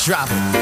Drop it.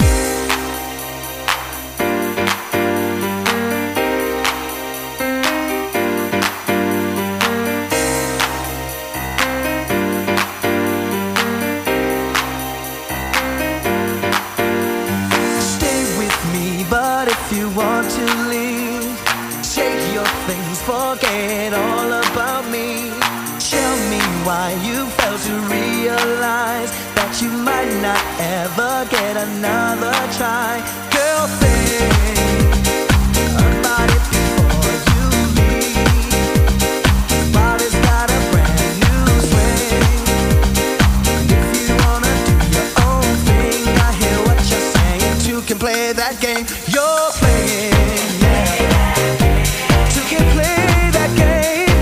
But if you want to leave, take your things, forget all about me. Tell me why you failed to realize that you might not ever get another try. Girl, think about it before you leave. Body's got a brand new swing. If you wanna do your own thing, I hear what you're saying. You can play that game you're playing, yeah. You can play that game.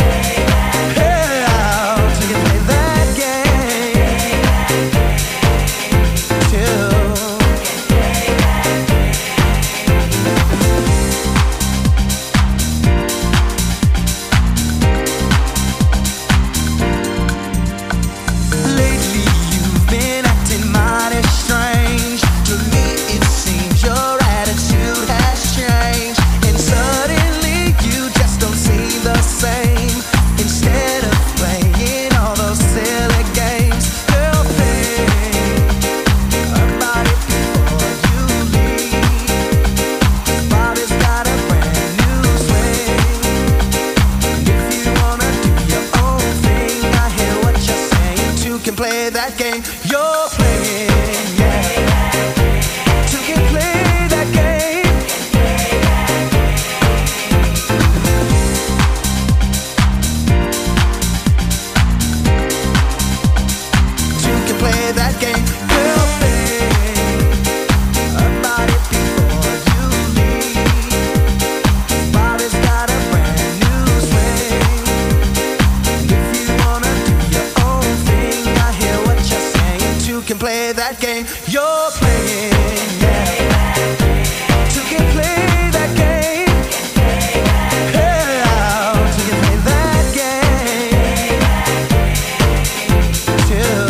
Yeah, you can play that game too. Lately you've been acting mighty strange. To me it seems your attitude has changed, and suddenly you just don't seem the same. Instead of playing all those silly games, girl, think about it before you leave. Body's got a brand new swing. If you wanna do your own thing, I hear what you're saying. You can play that game you're playing, yeah. You can play that game. You can play that game. Girl, think about it before you leave. Body's got a brand new swing. If you wanna do your own thing, I hear what you're saying. You can play that game you're playing, yeah. You can play that game. Yeah, you can play that game too.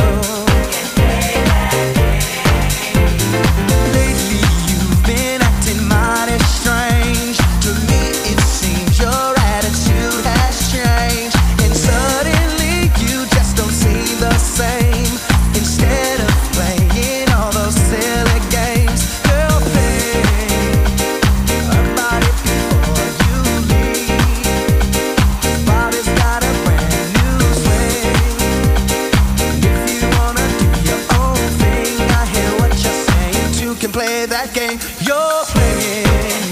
Lately you've been acting mighty strange. To me it seems your attitude has changed, and suddenly you just don't seem the same. Instead of playing all those silly games, girl, think about it before you leave. Body's got a brand new swing. If you wanna do your own thing, I hear what you're saying. You can play that game you're playing.